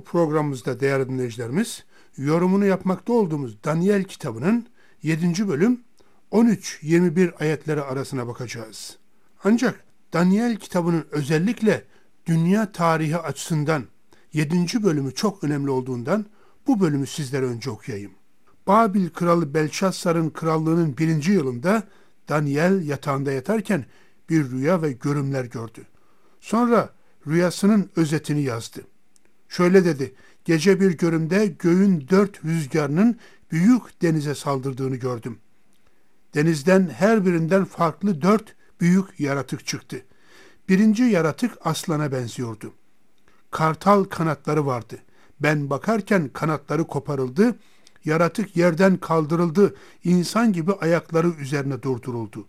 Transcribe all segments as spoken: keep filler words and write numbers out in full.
programımızda değerli dinleyicilerimiz, yorumunu yapmakta olduğumuz Daniel kitabının yedinci bölüm on üç yirmi bir ayetleri arasına bakacağız. Ancak Daniel kitabının özellikle dünya tarihi açısından yedinci bölümü çok önemli olduğundan bu bölümü sizlere önce okuyayım. Babil kralı Belşassar'ın krallığının birinci yılında Daniel yatağında yatarken bir rüya ve görümler gördü. Sonra rüyasının özetini yazdı. Şöyle dedi: gece bir görümde göğün dört rüzgarının büyük denize saldırdığını gördüm. Denizden her birinden farklı dört büyük yaratık çıktı. Birinci yaratık aslana benziyordu. Kartal kanatları vardı. Ben bakarken kanatları koparıldı, yaratık yerden kaldırıldı, insan gibi ayakları üzerine durduruldu.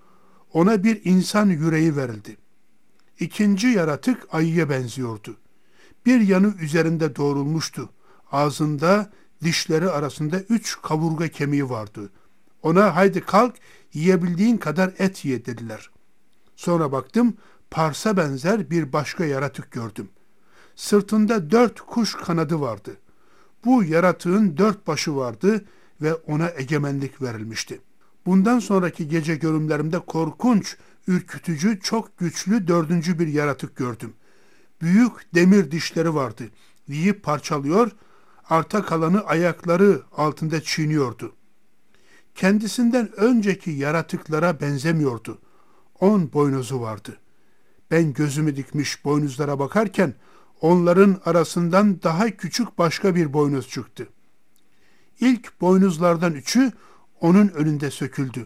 Ona bir insan yüreği verildi. İkinci yaratık ayıya benziyordu. Bir yanı üzerinde doğrulmuştu. Ağzında, dişleri arasında üç kaburga kemiği vardı. Ona haydi kalk, yiyebildiğin kadar et ye dediler. Sonra baktım, parsa benzer bir başka yaratık gördüm. Sırtında dört kuş kanadı vardı. Bu yaratığın dört başı vardı ve ona egemenlik verilmişti. Bundan sonraki gece görümlerimde korkunç, ürkütücü, çok güçlü dördüncü bir yaratık gördüm. Büyük demir dişleri vardı. Yiyip parçalıyor, arta kalanı ayakları altında çiğniyordu. Kendisinden önceki yaratıklara benzemiyordu. On boynuzu vardı. Ben gözümü dikmiş boynuzlara bakarken onların arasından daha küçük başka bir boynuz çıktı. İlk boynuzlardan üçü onun önünde söküldü.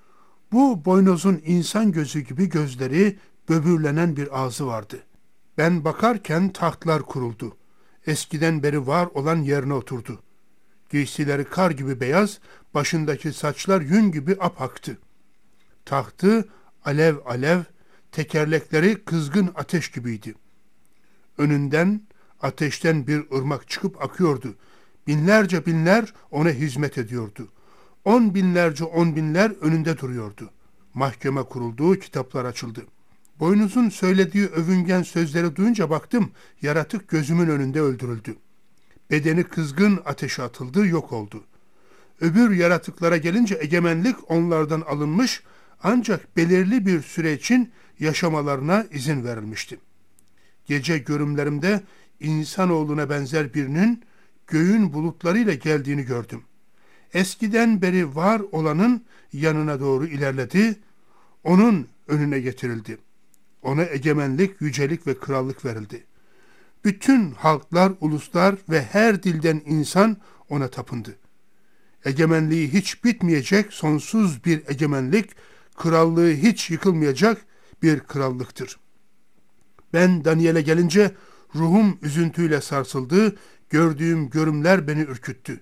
Bu boynuzun insan gözü gibi gözleri, böbürlenen bir ağzı vardı. Ben bakarken tahtlar kuruldu. Eskiden beri var olan yerine oturdu. Giysileri kar gibi beyaz, başındaki saçlar yün gibi apaktı. Tahtı alev alev, tekerlekleri kızgın ateş gibiydi. Önünden ateşten bir ırmak çıkıp akıyordu. Binlerce binler ona hizmet ediyordu. On binlerce on binler önünde duruyordu. Mahkeme kuruldu, kitaplar açıldı. Boynuzun söylediği övüngen sözleri duyunca baktım, yaratık gözümün önünde öldürüldü. Bedeni kızgın ateşe atıldı, yok oldu. Öbür yaratıklara gelince egemenlik onlardan alınmış, ancak belirli bir süre için yaşamalarına izin verilmişti. Gece görümlerimde insanoğluna benzer birinin göğün bulutlarıyla geldiğini gördüm. Eskiden beri var olanın yanına doğru ilerledi, onun önüne getirildi. Ona egemenlik, yücelik ve krallık verildi. Bütün halklar, uluslar ve her dilden insan ona tapındı. Egemenliği hiç bitmeyecek, sonsuz bir egemenlik, krallığı hiç yıkılmayacak bir krallıktır. Ben Daniel'e gelince ruhum üzüntüyle sarsıldı, gördüğüm görümler beni ürküttü.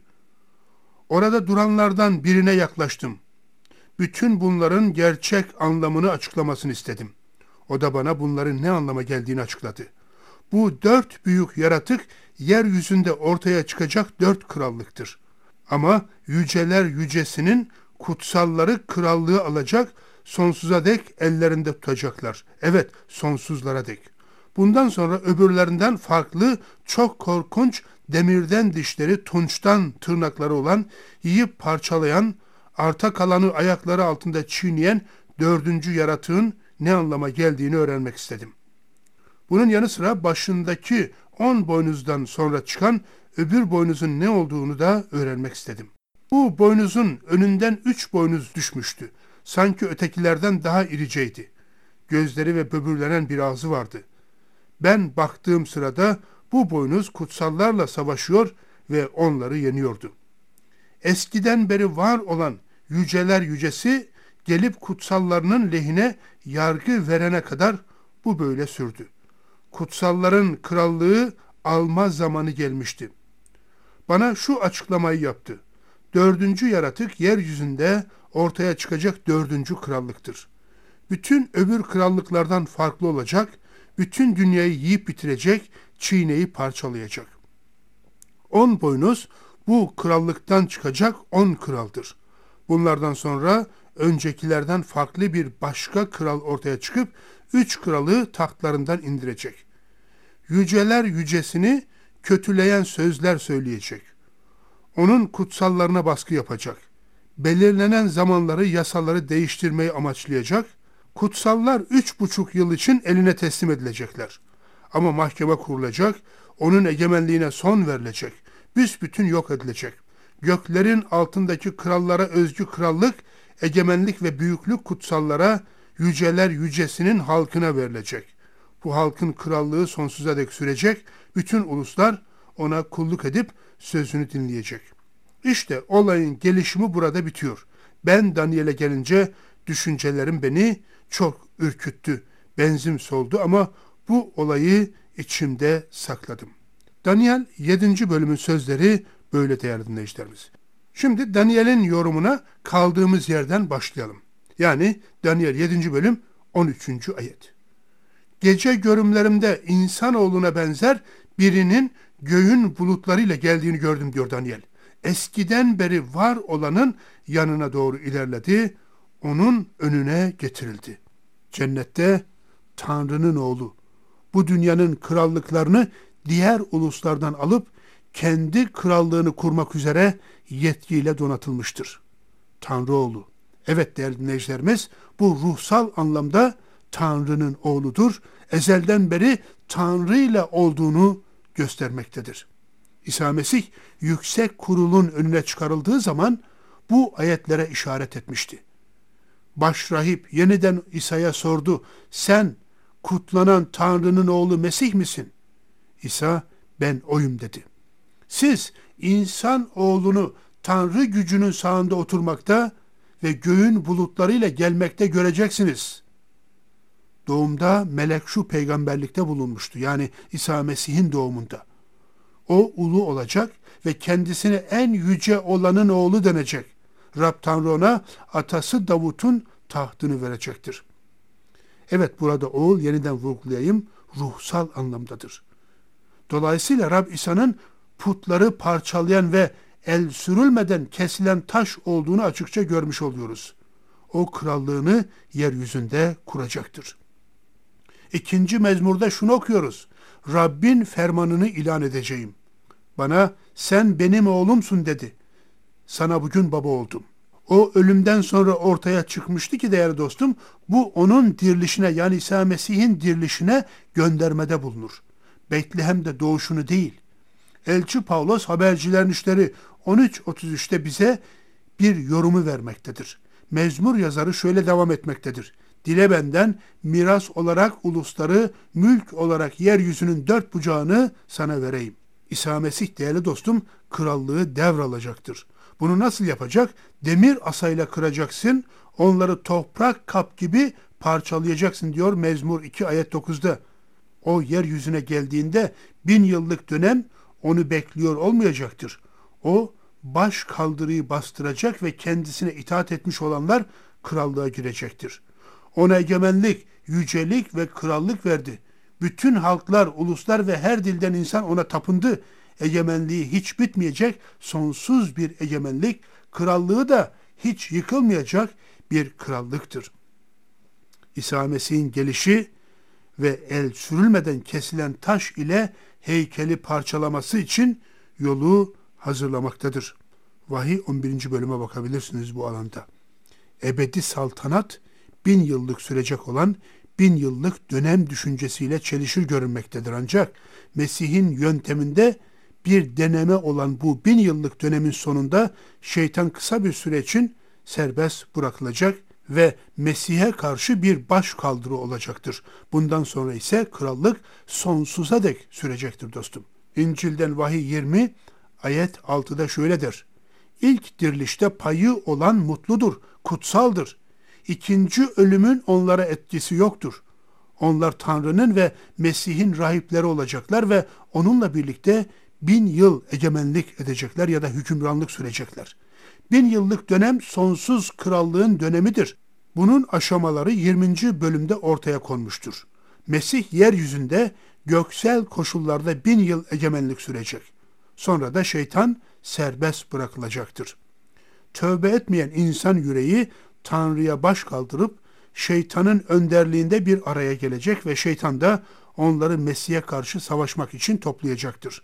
Orada duranlardan birine yaklaştım. Bütün bunların gerçek anlamını açıklamasını istedim. O da bana bunların ne anlama geldiğini açıkladı. Bu dört büyük yaratık yeryüzünde ortaya çıkacak dört krallıktır. Ama yüceler yücesinin kutsalları krallığı alacak, sonsuza dek ellerinde tutacaklar. Evet, sonsuzlara dek. Bundan sonra öbürlerinden farklı, çok korkunç, demirden dişleri, tunçtan tırnakları olan, yiyip parçalayan, arta kalanı ayakları altında çiğneyen dördüncü yaratığın ne anlama geldiğini öğrenmek istedim. Bunun yanı sıra başındaki on boynuzdan sonra çıkan öbür boynuzun ne olduğunu da öğrenmek istedim. Bu boynuzun önünden üç boynuz düşmüştü. Sanki ötekilerden daha iriceydi. Gözleri ve böbürlenen bir ağzı vardı. Ben baktığım sırada bu boynuz kutsallarla savaşıyor ve onları yeniyordu. Eskiden beri var olan yüceler yücesi gelip kutsallarının lehine yargı verene kadar bu böyle sürdü. Kutsalların krallığı alma zamanı gelmişti. Bana şu açıklamayı yaptı. Dördüncü yaratık yeryüzünde ortaya çıkacak dördüncü krallıktır. Bütün öbür krallıklardan farklı olacak, bütün dünyayı yiyip bitirecek, çiğneyip parçalayacak. On boynuz bu krallıktan çıkacak on kraldır. Bunlardan sonra öncekilerden farklı bir başka kral ortaya çıkıp üç kralı tahtlarından indirecek. Yüceler yücesini kötüleyen sözler söyleyecek. Onun kutsallarına baskı yapacak. Belirlenen zamanları, yasaları değiştirmeyi amaçlayacak. Kutsallar üç buçuk yıl için eline teslim edilecekler. Ama mahkeme kurulacak, onun egemenliğine son verilecek. Büsbütün yok edilecek. Göklerin altındaki krallara özgü krallık, egemenlik ve büyüklük kutsallara, yüceler yücesinin halkına verilecek. Bu halkın krallığı sonsuza dek sürecek, bütün uluslar ona kulluk edip sözünü dinleyecek. İşte olayın gelişimi burada bitiyor. Ben Daniel'e gelince düşüncelerim beni çok ürküttü. Benzim soldu ama bu olayı içimde sakladım. Daniel yedinci bölümün sözleri böyle değerli dinleyicilerimiz. Şimdi Daniel'in yorumuna kaldığımız yerden başlayalım. Yani Daniel yedinci bölüm on üçüncü ayet. Gece görümlerimde insanoğluna benzer birinin göğün bulutlarıyla geldiğini gördüm diyor Daniel. Eskiden beri var olanın yanına doğru ilerledi, onun önüne getirildi. Cennette Tanrı'nın oğlu bu dünyanın krallıklarını diğer uluslardan alıp kendi krallığını kurmak üzere yetkiyle donatılmıştır. Tanrı oğlu. Evet değerli dinleyicilerimiz, bu ruhsal anlamda Tanrı'nın oğludur. Ezelden beri Tanrı ile olduğunu göstermektedir. İsa Mesih yüksek kurulun önüne çıkarıldığı zaman bu ayetlere işaret etmişti. Başrahip yeniden İsa'ya sordu, sen kutlanan Tanrı'nın oğlu Mesih misin? İsa, ben oyum dedi. Siz insan oğlunu Tanrı gücünün sağında oturmakta ve göğün bulutlarıyla gelmekte göreceksiniz. Doğumda melek şu peygamberlikte bulunmuştu. Yani İsa Mesih'in doğumunda. O ulu olacak ve kendisine en yüce olanın oğlu denecek. Rab Tanrı ona atası Davut'un tahtını verecektir. Evet, burada oğul, yeniden vurgulayayım, ruhsal anlamdadır. Dolayısıyla Rab İsa'nın putları parçalayan ve el sürülmeden kesilen taş olduğunu açıkça görmüş oluyoruz. O krallığını yeryüzünde kuracaktır. İkinci mezmurda şunu okuyoruz. Rabbin fermanını ilan edeceğim. Bana sen benim oğlumsun dedi. Sana bugün baba oldum. O ölümden sonra ortaya çıkmıştı ki değerli dostum, bu onun dirilişine, yani İsa Mesih'in dirilişine göndermede bulunur. Betlehem'de doğuşunu değil. Elçi Pavlos Habercilerin İşleri on üç otuz üçte bize bir yorumu vermektedir. Mezmur yazarı şöyle devam etmektedir. Dile benden miras olarak ulusları, mülk olarak yeryüzünün dört bucağını sana vereyim. İsa Mesih değerli dostum krallığı devralacaktır. Bunu nasıl yapacak? Demir asayla kıracaksın, onları toprak kap gibi parçalayacaksın diyor Mezmur iki ayet dokuzda. O yeryüzüne geldiğinde bin yıllık dönem onu bekliyor olmayacaktır. O baş kaldırıyı bastıracak ve kendisine itaat etmiş olanlar krallığa girecektir. Ona egemenlik, yücelik ve krallık verdi. Bütün halklar, uluslar ve her dilden insan ona tapındı. Egemenliği hiç bitmeyecek, sonsuz bir egemenlik, krallığı da hiç yıkılmayacak bir krallıktır. İsa Mesih'in gelişi ve el sürülmeden kesilen taş ile heykeli parçalaması için yolu hazırlamaktadır. Vahiy on birinci bölüme bakabilirsiniz bu alanda. Ebedi saltanat, bin yıllık sürecek olan bin yıllık dönem düşüncesiyle çelişir görünmektedir. Ancak Mesih'in yönteminde bir deneme olan bu bin yıllık dönemin sonunda şeytan kısa bir süre için serbest bırakılacak ve Mesih'e karşı bir baş kaldırı olacaktır. Bundan sonra ise krallık sonsuza dek sürecektir dostum. İncil'den Vahiy yirmi ayet altıda şöyle der. İlk dirilişte payı olan mutludur, kutsaldır. İkinci ölümün onlara etkisi yoktur. Onlar Tanrı'nın ve Mesih'in rahipleri olacaklar ve onunla birlikte bin yıl egemenlik edecekler ya da hükümranlık sürecekler. Bin yıllık dönem sonsuz krallığın dönemidir. Bunun aşamaları yirminci bölümde ortaya konmuştur. Mesih yeryüzünde göksel koşullarda bin yıl egemenlik sürecek. Sonra da şeytan serbest bırakılacaktır. Tövbe etmeyen insan yüreği Tanrı'ya baş kaldırıp şeytanın önderliğinde bir araya gelecek ve şeytan da onları Mesih'e karşı savaşmak için toplayacaktır.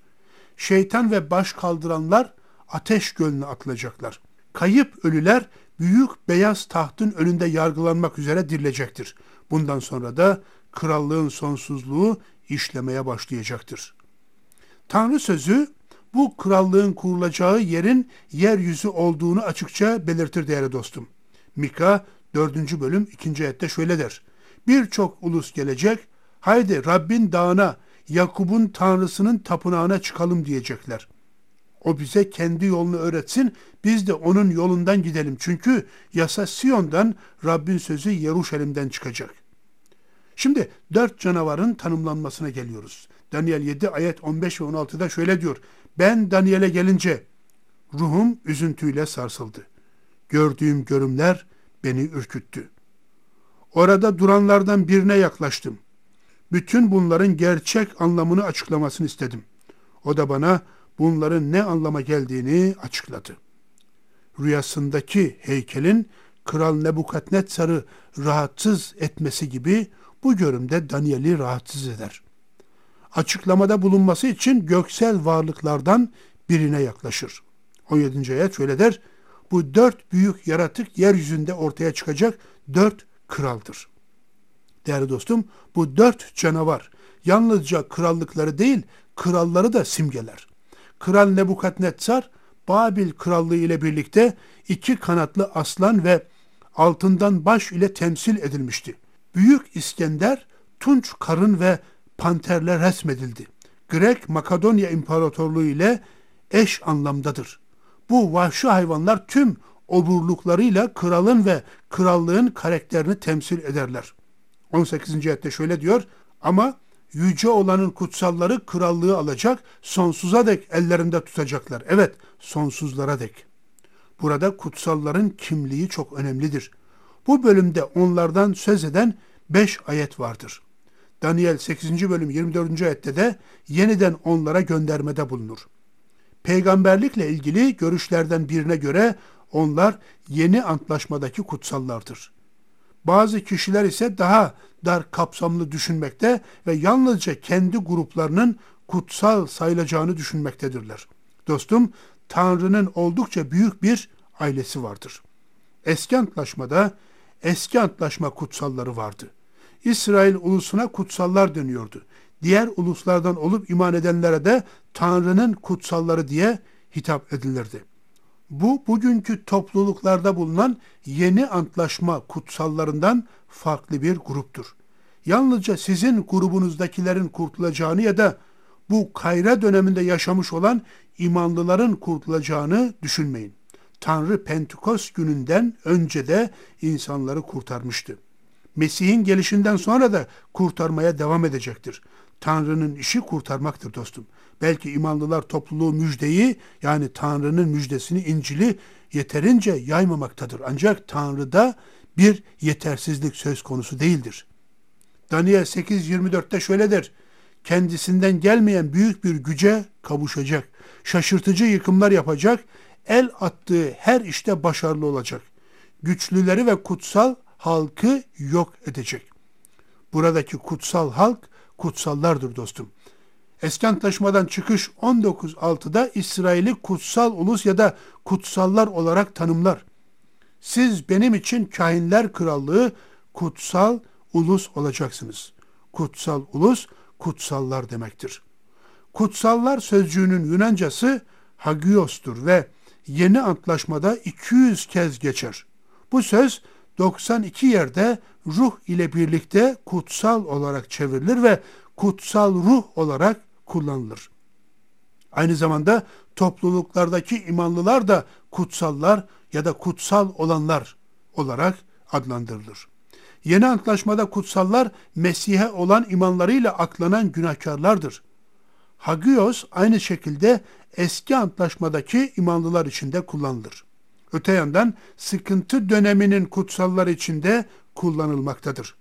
şeytan ve baş kaldıranlar ateş gölüne atılacaklar. Kayıp ölüler büyük beyaz tahtın önünde yargılanmak üzere dirilecektir. Bundan sonra da krallığın sonsuzluğu işlemeye başlayacaktır. Tanrı sözü bu krallığın kurulacağı yerin yeryüzü olduğunu açıkça belirtir değerli dostum. Mika dördüncü bölüm ikinci ayette şöyle der. Birçok ulus gelecek, haydi Rabbin dağına, Yakup'un Tanrısının tapınağına çıkalım diyecekler. O bize kendi yolunu öğretsin, biz de onun yolundan gidelim. Çünkü yasa Siyon'dan, Rabbin sözü Yeruşalim'den çıkacak. Şimdi dört canavarın tanımlanmasına geliyoruz. Daniel yedi ayet on beş ve on altıda şöyle diyor. Ben Daniel'e gelince ruhum üzüntüyle sarsıldı. Gördüğüm görümler beni ürküttü. Orada duranlardan birine yaklaştım. Bütün bunların gerçek anlamını açıklamasını istedim. O da bana bunların ne anlama geldiğini açıkladı. Rüyasındaki heykelin Kral Nebukadnezar'ı rahatsız etmesi gibi bu görümde Daniel'i rahatsız eder. Açıklamada bulunması için göksel varlıklardan birine yaklaşır. on yedinci ayet şöyle der. Bu dört büyük yaratık yeryüzünde ortaya çıkacak dört kraldır. Değerli dostum, bu dört canavar yalnızca krallıkları değil, kralları da simgeler. Kral Nebukadnezar, Babil krallığı ile birlikte iki kanatlı aslan ve altından baş ile temsil edilmişti. Büyük İskender, tunç karın ve panterler resmedildi. Grek Makedonya İmparatorluğu ile eş anlamdadır. Bu vahşi hayvanlar tüm oburluklarıyla kralın ve krallığın karakterini temsil ederler. on sekizinci ayette şöyle diyor, ama yüce olanın kutsalları krallığı alacak, sonsuza dek ellerinde tutacaklar. Evet, sonsuzlara dek. Burada kutsalların kimliği çok önemlidir. Bu bölümde onlardan söz eden beş ayet vardır. Daniel sekizinci bölüm yirmi dördüncü ayette de yeniden onlara göndermede bulunur. Peygamberlikle ilgili görüşlerden birine göre onlar yeni antlaşmadaki kutsallardır. Bazı kişiler ise daha dar kapsamlı düşünmekte ve yalnızca kendi gruplarının kutsal sayılacağını düşünmektedirler. Dostum, Tanrı'nın oldukça büyük bir ailesi vardır. Eski antlaşmada eski antlaşma kutsalları vardı. İsrail ulusuna kutsallar deniyordu. Diğer uluslardan olup iman edenlere de Tanrı'nın kutsalları diye hitap edilirdi. Bu bugünkü topluluklarda bulunan yeni antlaşma kutsallarından farklı bir gruptur. Yalnızca sizin grubunuzdakilerin kurtulacağını ya da bu kayra döneminde yaşamış olan imanlıların kurtulacağını düşünmeyin. Tanrı Pentekost gününden önce de insanları kurtarmıştı. Mesih'in gelişinden sonra da kurtarmaya devam edecektir. Tanrı'nın işi kurtarmaktır dostum. Belki imanlılar topluluğu müjdeyi, yani Tanrı'nın müjdesini, İncil'i yeterince yaymamaktadır. Ancak Tanrı'da bir yetersizlik söz konusu değildir. Daniel sekiz yirmi dörtte şöyle der. Kendisinden gelmeyen büyük bir güce kavuşacak. Şaşırtıcı yıkımlar yapacak. El attığı her işte başarılı olacak. Güçlüleri ve kutsal halkı yok edecek. Buradaki kutsal halk kutsallardır dostum. Eski Antlaşmadan çıkış on dokuz altıda İsrail'i kutsal ulus ya da kutsallar olarak tanımlar. Siz benim için kahinler krallığı, kutsal ulus olacaksınız. Kutsal ulus, kutsallar demektir. Kutsallar sözcüğünün Yunancası hagiostur ve Yeni Antlaşmada iki yüz kez geçer. Bu söz doksan iki yerde ruh ile birlikte kutsal olarak çevrilir ve kutsal ruh olarak kullanılır. Aynı zamanda topluluklardaki imanlılar da kutsallar ya da kutsal olanlar olarak adlandırılır. Yeni Antlaşmada kutsallar Mesih'e olan imanlarıyla aklanan günahkarlardır. Hagios aynı şekilde eski antlaşmadaki imanlılar için de kullanılır. Öte yandan sıkıntı döneminin kutsallar için de kullanılmaktadır.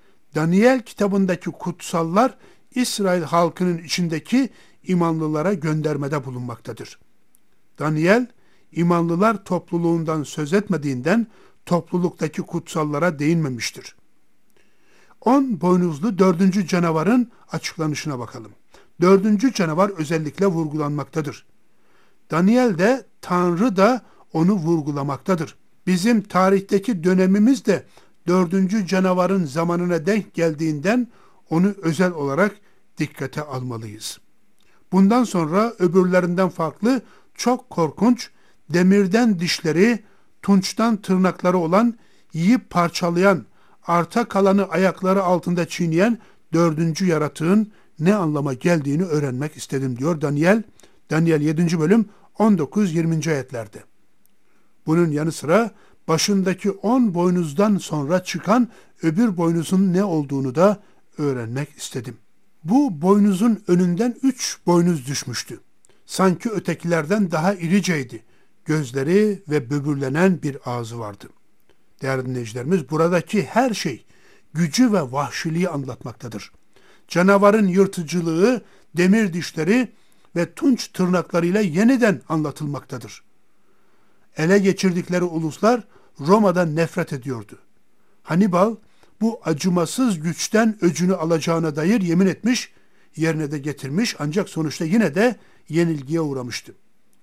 Daniel kitabındaki kutsallar İsrail halkının içindeki imanlılara göndermede bulunmaktadır. Daniel, imanlılar topluluğundan söz etmediğinden topluluktaki kutsallara değinmemiştir. On boynuzlu dördüncü canavarın açıklanışına bakalım. Dördüncü canavar özellikle vurgulanmaktadır. Daniel'de Tanrı da onu vurgulamaktadır. Bizim tarihteki dönemimiz de dördüncü canavarın zamanına denk geldiğinden onu özel olarak dikkate almalıyız. Bundan sonra öbürlerinden farklı, çok korkunç, demirden dişleri, tunçtan tırnakları olan, yiyip parçalayan, arta kalanı ayakları altında çiğneyen dördüncü yaratığın ne anlama geldiğini öğrenmek istedim diyor Daniel. Daniel yedinci bölüm on dokuz yirminci ayetlerde. Bunun yanı sıra başındaki on boynuzdan sonra çıkan öbür boynuzun ne olduğunu da öğrenmek istedim. Bu boynuzun önünden üç boynuz düşmüştü. Sanki ötekilerden daha iriceydi. Gözleri ve böbürlenen bir ağzı vardı. Değerli dinleyicilerimiz, buradaki her şey gücü ve vahşiliği anlatmaktadır. Canavarın yırtıcılığı, demir dişleri ve tunç tırnaklarıyla yeniden anlatılmaktadır. Ele geçirdikleri uluslar Roma'dan nefret ediyordu. Hannibal bu acımasız güçten öcünü alacağına dair yemin etmiş, yerine de getirmiş, ancak sonuçta yine de yenilgiye uğramıştı.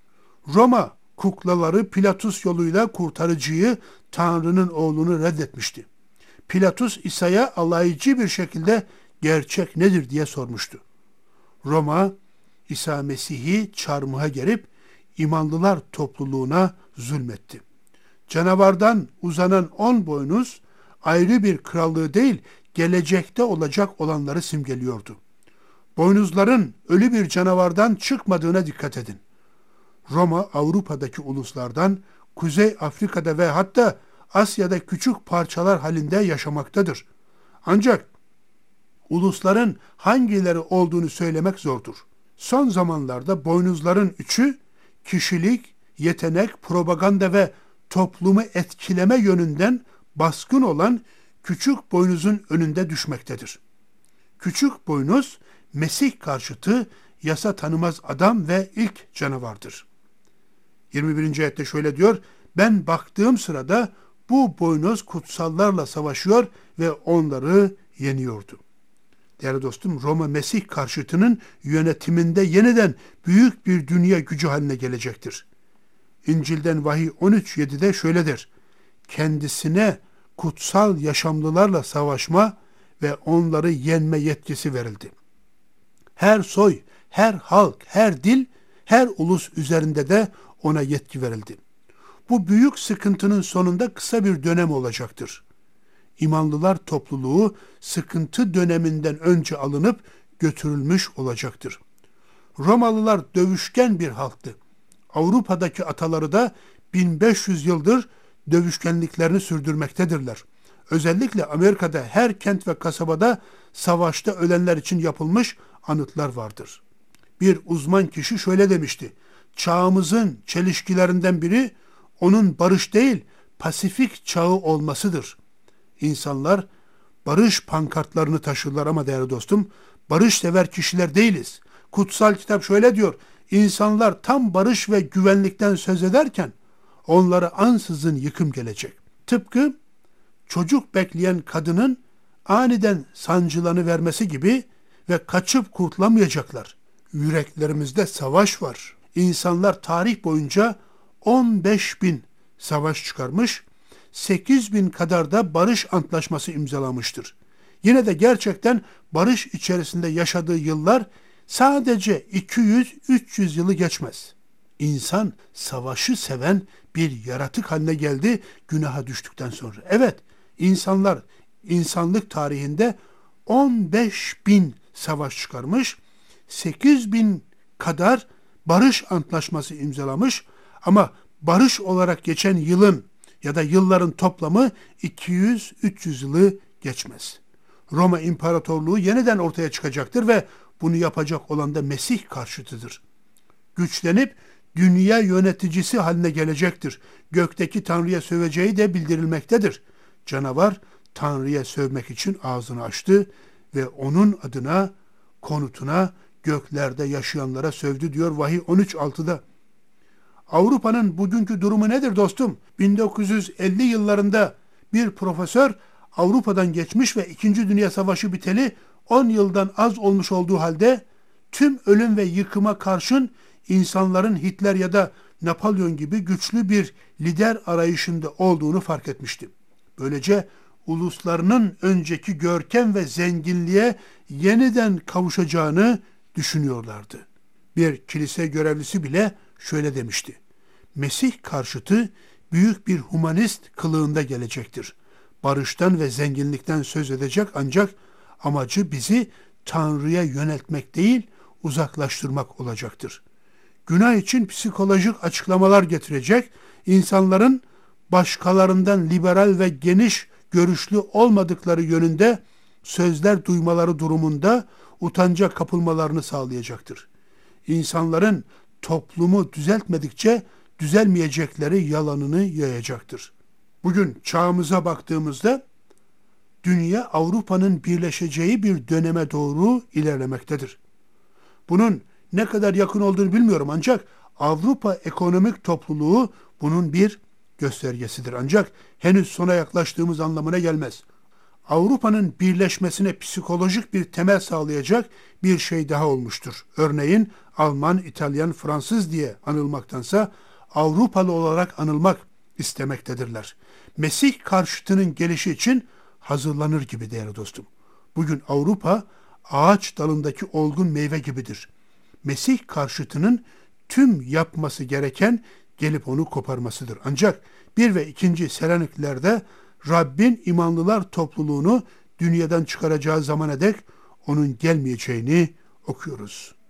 Roma kuklaları Pilatus yoluyla kurtarıcıyı, Tanrı'nın oğlunu reddetmişti. Pilatus İsa'ya alaycı bir şekilde gerçek nedir diye sormuştu. Roma İsa Mesih'i çarmıha gerip imanlılar topluluğuna zulmetti. Canavardan uzanan on boynuz ayrı bir krallığı değil, gelecekte olacak olanları simgeliyordu. Boynuzların ölü bir canavardan çıkmadığına dikkat edin. Roma Avrupa'daki uluslardan, Kuzey Afrika'da ve hatta Asya'da küçük parçalar halinde yaşamaktadır. Ancak ulusların hangileri olduğunu söylemek zordur. Son zamanlarda boynuzların üçü kişilik, yetenek, propaganda ve toplumu etkileme yönünden baskın olan küçük boynuzun önünde düşmektedir. Küçük boynuz, Mesih karşıtı, yasa tanımaz adam ve ilk canavardır. yirmi birinci ayette şöyle diyor: ben baktığım sırada bu boynuz kutsallarla savaşıyor ve onları yeniyordu. Değerli dostum, Roma Mesih karşıtının yönetiminde yeniden büyük bir dünya gücü haline gelecektir. İncil'den Vahiy on üç yedide şöyledir: kendisine kutsal yaşamlılarla savaşma ve onları yenme yetkisi verildi. Her soy, her halk, her dil, her ulus üzerinde de ona yetki verildi. Bu büyük sıkıntının sonunda kısa bir dönem olacaktır. İmanlılar topluluğu sıkıntı döneminden önce alınıp götürülmüş olacaktır. Romalılar dövüşken bir halktı. Avrupa'daki ataları da bin beş yüz yıldır dövüşkenliklerini sürdürmektedirler. Özellikle Amerika'da her kent ve kasabada savaşta ölenler için yapılmış anıtlar vardır. Bir uzman kişi şöyle demişti: çağımızın çelişkilerinden biri onun barış değil, pasifik çağı olmasıdır. İnsanlar barış pankartlarını taşırlar ama değerli dostum, barış sever kişiler değiliz. Kutsal kitap şöyle diyor: İnsanlar tam barış ve güvenlikten söz ederken onlara ansızın yıkım gelecek. Tıpkı çocuk bekleyen kadının aniden sancılarını vermesi gibi ve kaçıp kurtulamayacaklar. Yüreklerimizde savaş var. İnsanlar tarih boyunca on beş bin savaş çıkarmış, sekiz bin kadar da barış antlaşması imzalamıştır. Yine de gerçekten barış içerisinde yaşadığı yıllar sadece iki yüz üç yüz yılı geçmez. İnsan savaşı seven bir yaratık haline geldi günaha düştükten sonra. Evet, insanlar insanlık tarihinde on beş bin savaş çıkarmış, sekiz bin kadar barış antlaşması imzalamış ama barış olarak geçen yılın ya da yılların toplamı iki yüz üç yüz yılı geçmez. Roma İmparatorluğu yeniden ortaya çıkacaktır ve bunu yapacak olan da Mesih karşıtıdır. Güçlenip dünya yöneticisi haline gelecektir. Gökteki Tanrı'ya söveceği de bildirilmektedir. Canavar Tanrı'ya sövmek için ağzını açtı ve onun adına, konutuna, göklerde yaşayanlara sövdü diyor Vahiy on üç altıda. Avrupa'nın bugünkü durumu nedir dostum? bin dokuz yüz elli yıllarında bir profesör Avrupa'dan geçmiş ve İkinci Dünya Savaşı biteli on yıldan az olmuş olduğu halde tüm ölüm ve yıkıma karşın insanların Hitler ya da Napolyon gibi güçlü bir lider arayışında olduğunu fark etmişti. Böylece uluslarının önceki görkem ve zenginliğe yeniden kavuşacağını düşünüyorlardı. Bir kilise görevlisi bile şöyle demişti: Mesih karşıtı büyük bir humanist kılığında gelecektir. Barıştan ve zenginlikten söz edecek, ancak amacı bizi Tanrı'ya yöneltmek değil, uzaklaştırmak olacaktır. Günah için psikolojik açıklamalar getirecek, insanların başkalarından liberal ve geniş görüşlü olmadıkları yönünde sözler duymaları durumunda utanca kapılmalarını sağlayacaktır. İnsanların toplumu düzeltmedikçe düzelmeyecekleri yalanını yayacaktır. Bugün çağımıza baktığımızda dünya Avrupa'nın birleşeceği bir döneme doğru ilerlemektedir. Bunun ne kadar yakın olduğunu bilmiyorum, ancak Avrupa ekonomik topluluğu bunun bir göstergesidir. Ancak henüz sona yaklaştığımız anlamına gelmez. Avrupa'nın birleşmesine psikolojik bir temel sağlayacak bir şey daha olmuştur. Örneğin Alman, İtalyan, Fransız diye anılmaktansa Avrupalı olarak anılmak istemektedirler. Mesih karşıtının gelişi için hazırlanır gibi değerli dostum. Bugün Avrupa ağaç dalındaki olgun meyve gibidir. Mesih karşıtının tüm yapması gereken gelip onu koparmasıdır. Ancak bir ve ikinci Selaniklilerde Rabbin imanlılar topluluğunu dünyadan çıkaracağı zamana dek onun gelmeyeceğini okuyoruz.